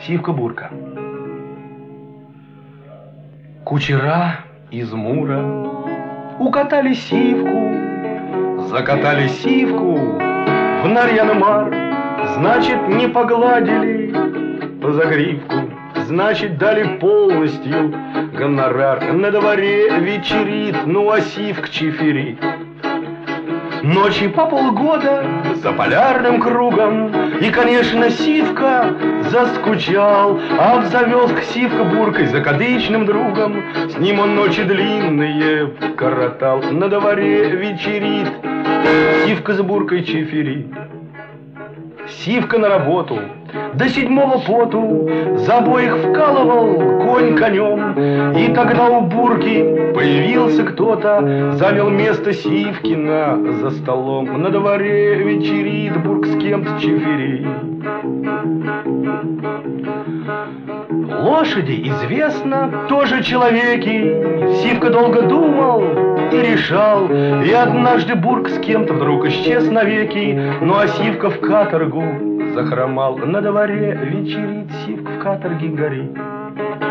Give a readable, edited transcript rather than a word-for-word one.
Сивка-Бурка. Кучера из Мура укатали Сивку, закатали Сивку в Нарьян-Мар. Значит, не погладили по загривку, значит, дали полностью гонорар. На дворе вечерит, ну а Сивка чиферит. Ночи по полгода за полярным кругом, и, конечно, Сивка заскучал, обзавелся Сивка-Буркой закадычным другом. С ним он ночи длинные коротал. На дворе вечерит, Сивка с Буркой чиферит. Сивка на работу до 7-го поту за обоих вкалывал конь конем. И тогда у Бурки появился кто-то, занял место Сивкина за столом. На дворе вечерит, Бурк с кем-то чиферит. Лошади, известно, тоже человеки. Сивка долго думал и решал, и однажды Бурк с кем-то вдруг исчез навеки. Ну а Сивка в каторгу захромал. На дворе вечерит, Сивка в каторге горит.